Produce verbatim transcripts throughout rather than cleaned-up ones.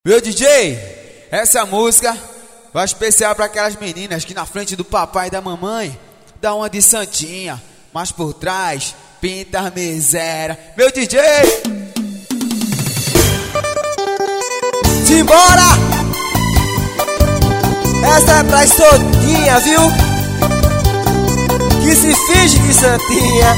Meu D J, essa música vai especial para aquelas meninas que na frente do papai e da mamãe dá uma de santinha, mas por trás pinta miséria. Meu D J, simbora! Essa é pra soltinha, viu? Que se finge de santinha.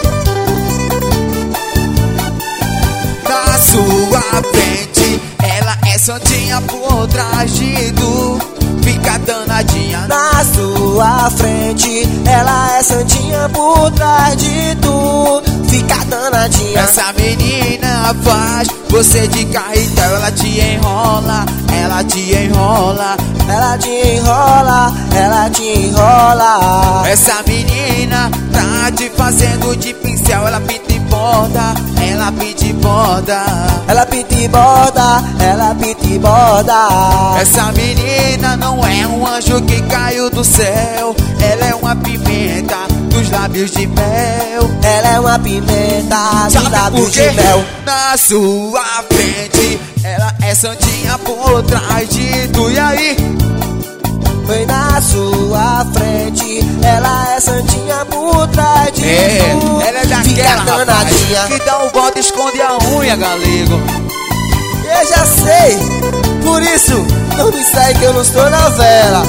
Na sua frente ela é santinha, por trás de tu fica danadinha. Na sua frente ela é santinha, por trás de tu fica danadinha. Essa menina faz você de carretel, ela te enrola, ela te enrola, ela te enrola, ela te enrola. Essa menina tá te fazendo de pincel, ela pinta e borda, ela pinta e borda, ela pinta e borda, ela pinta e borda. Essa menina não é um anjo que caiu do céu, ela é uma pimenta dos lábios de mel. Ela é uma pimenta dos lábios de mel. Na sua frente ela é santinha, por trás de tu. E aí? Foi na sua frente ela é santinha, por trás de é, tu ela é daquela, rapaz, que dá um volta e esconde a unha, galego. Eu já sei, por isso não me sai que eu não estou na vela.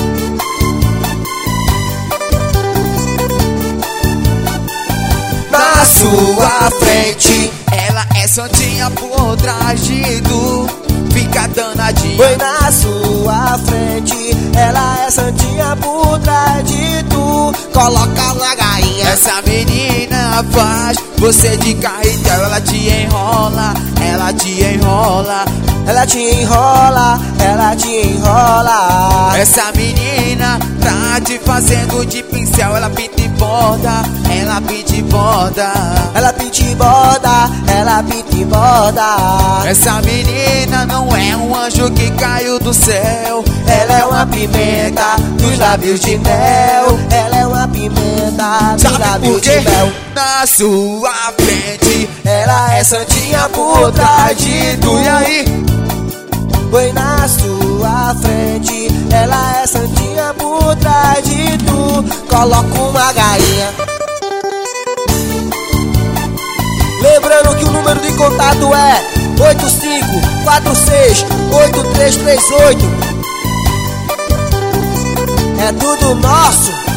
Na sua frente ela é santinha, por trás de tu fica danadinha. Foi na sua frente ela é santinha, por trás de tu coloca uma gainha. Essa menina faz você de carretel, ela te enrola, ela te enrola, ela te enrola, ela te enrola. Essa menina tá te fazendo de pincel, ela pinta e borda, ela pinta e borda, ela pinta e borda, ela pinta e borda. Essa menina não é um anjo que caiu do céu, ela é uma pimenta dos lábios de mel. Ela é uma pimenta dos lábios de mel. Na sua frente ela é santinha, por trás de tu. E aí? Foi na sua frente ela é santinha, por trás de tu coloca uma gainha. Lembrando que o número de contato é oito cinco quatro seis oito três três oito. É tudo nosso.